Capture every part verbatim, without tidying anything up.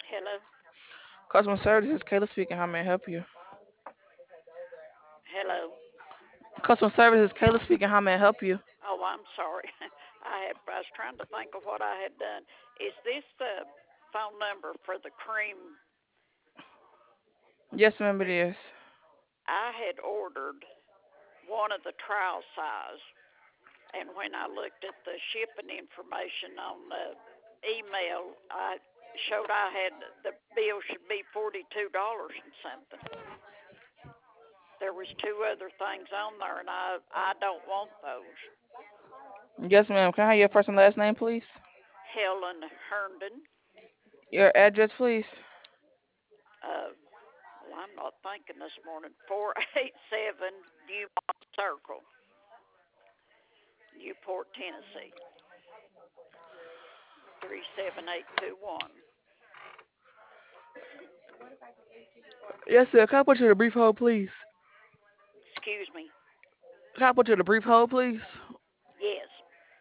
Hello? Customer service is Kayla speaking. How may I help you? Hello? Customer service is Kayla speaking. How may I help you? Oh, I'm sorry. I had I was trying to think of what I had done. Is this the phone number for the cream? Yes, ma'am, it is. I had ordered one of the trial size, and when I looked at the shipping information on the email, I showed I had the bill should be forty-two dollars and something. There was two other things on there, and I I don't want those. Yes, ma'am. Can I have your first and last name, please? Helen Herndon. Your address, please. Uh, well, I'm not thinking this morning. four eighty-seven Viewmont Circle, Newport, Tennessee, three seven eight two one. Yes, sir. Can I put you in a brief hold, please? Excuse me. Can I put you in a brief hold, please? Yes.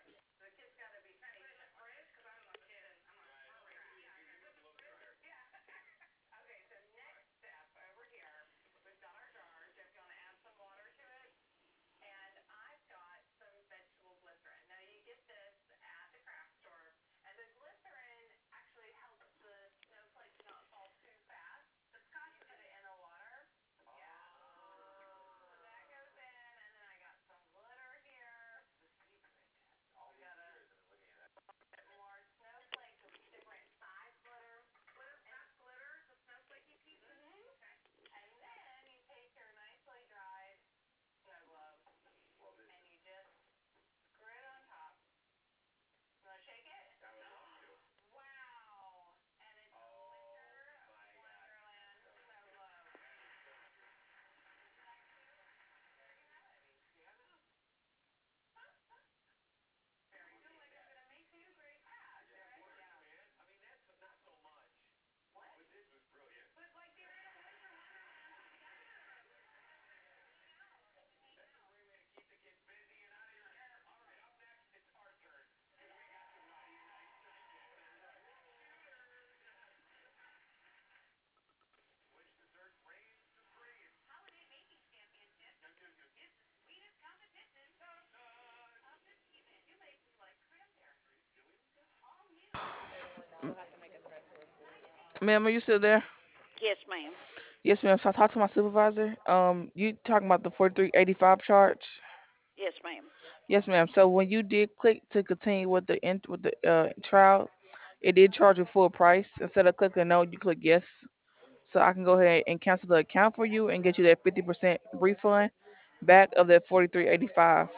Ma'am, are you still there? Yes, ma'am. Yes, ma'am. So I talked to my supervisor. Um, you talking about the forty-three eighty-five charge? Yes, ma'am. Yes, ma'am. So when you did click to continue with the in, with the uh, trial, it did charge you full price. Instead of clicking no, you click yes. So I can go ahead and cancel the account for you and get you that fifty percent refund back of that forty-three eighty-five.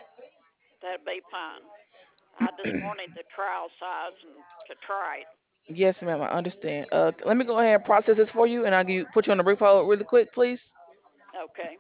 That'd be fine. I just wanted the trial size and to try it. Yes, ma'am. I understand. Uh, let me go ahead and process this for you, and I'll give you, put you on the brief hold really quick, please. Okay.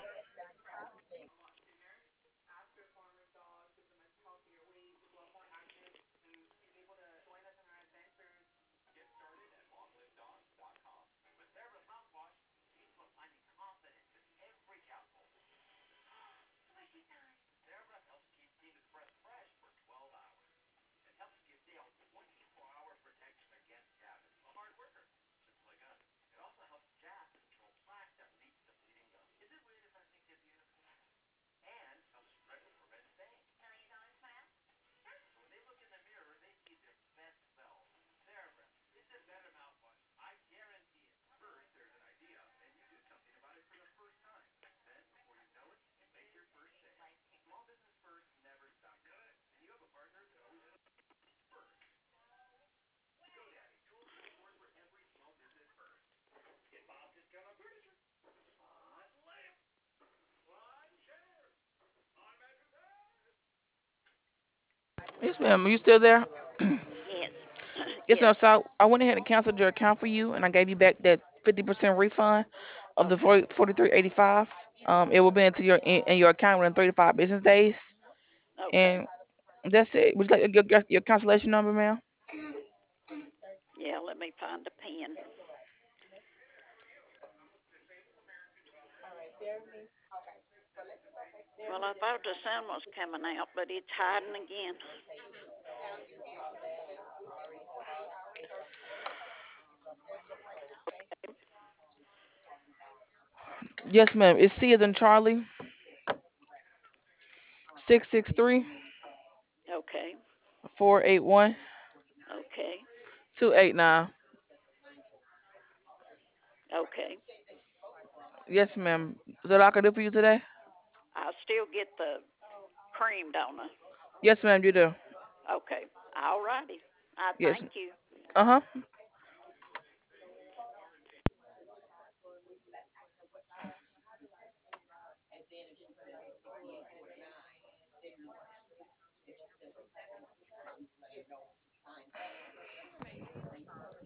Yes, ma'am. Are you still there? Yes. Yes, Yes. ma'am. So I, I went ahead and canceled your account for you, and I gave you back that fifty percent refund of the Okay. forty, forty-three eighty-five. Um, it will be into your in, in your account within three to five business days, Okay. and that's it. Would you like your, your, your cancellation number, ma'am? Yeah, let me find a pen. Well, I thought the sun was coming out, but it's hiding again. Yes, ma'am. It's C as in Charlie. Six six three Okay. four eight one Okay. two eight nine. Okay. Yes, ma'am. Is that all I can do for you today? I still get the cream, don't I? Yes, ma'am. You do. Okay. All righty. I Yes. thank you. Uh huh.